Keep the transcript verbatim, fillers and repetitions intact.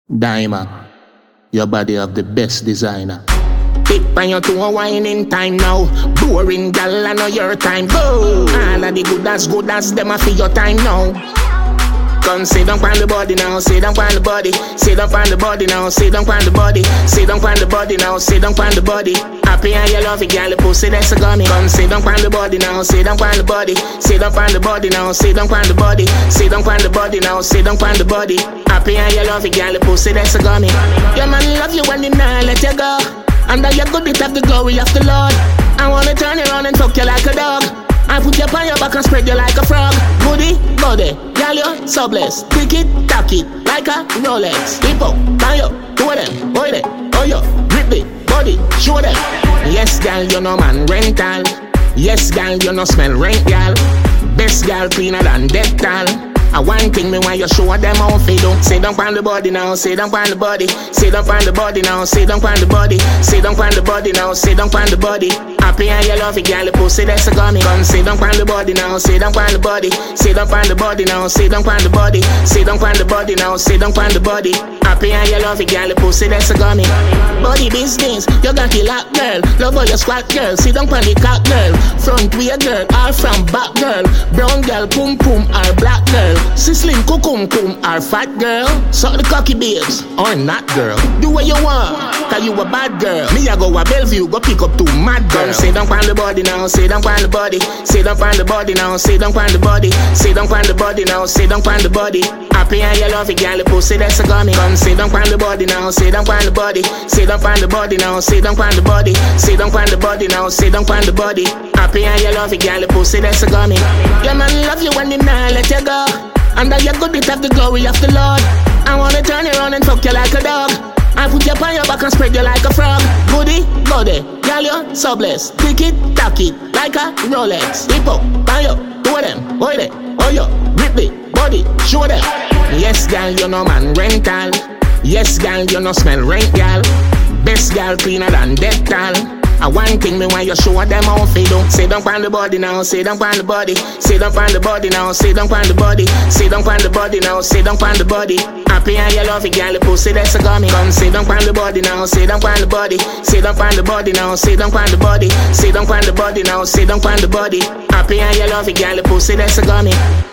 Diamond, your body of the best designer. Tip on your to a whining time now. Boring gal, I know your time. Go! All of the good as good as them a for your time now. Come sit down on the body now, sit down on the body. Sit down on the body now, sit down on the body. Sit down on the body now, sit down on the body. Happy and you love it, girl, the pussy that's a gummy. Come sit down on the body now, sit down on the body. Sit down on the body now, sit down on the body. Sit down on the body now, sit down on the body. Happy and you love it, girl, the pussy that's a gummy. Your man love you when him not let you go. And that you good bit of the glory of the Lord. I wanna turn you around and fuck you like a dog. I put you on your back and spread you like a frog. Goody, body, girl, you're so blessed. Pick it, tack it, like a Rolex. Flip up, turn you, do them, boy them, oh yo, grip it, body, show them. Yes, girl, you know man rental. Yes, girl, you know smell rent, girl. Best girl cleaner than Dettol. I one thing me when you show them how they do. Sit down on the body now, sit down on the body. Sit down on the body now, sit down on the body. Sit down on the body now, sit down on the body. Happy and you love it, girl, the pussy that's a gummy. Come sit down on the body now, sit down on the body. Sit down on the body now, sit down on the body. Sit down on the body now, sit down on the body. Happy and you love it, girl, the pussy that's a gummy. Body business, you got it locked, girl. Love how you squat, girl. Sit down on the cock, girl. Front way, girl, all from back, girl. Brown girl, pum pum, or black girl. Sislim, kukum kum, or fat girl. Suck the cocky babes, or not, girl. Do what you want, cause you a bad girl. Me I go a Bellevue, go pick up two mad girls. Sit down on the body now, sit down on the body. Sit down on the body now, sit down on the body. Sit down on the body now, sit down on the body. Happy and you love it, girl, the pussy that's a gummy. Come sit down on the body now, sit down on the body. Sit down on the body now, sit down on the body. Sit down on the body now, sit down on the body. Happy and you love it, girl, the pussy that's a gummy. Your man love you when him not let you go. And that you good bit of the glory of the Lord. I wanna turn you around and fuck you like a dog. I put you on your back and spread you like a frog. Goody, body, girl, you're so blessed. Pick it, tack it, like a Rolex. Flip up, turn you, do them, boy them, oh yo, grip it, body, show them. Yes, girl, you know man rental. Yes, girl, you know smell rent, girl. Best girl cleaner than Dettol. I one thing me when you show them how they do. Sit down on the body now, sit down on the body. Sit down on the body now, sit down on the body. Sit down on the body now, sit down on the body. Happy and you love it, girl, the pussy that's a gummy. Come sit down on the body now, sit down on the body. Sit down on the body now, sit down on the body. Sit down on the body now, sit down on the body. Happy and you love it, girl, the pussy that's a gummy.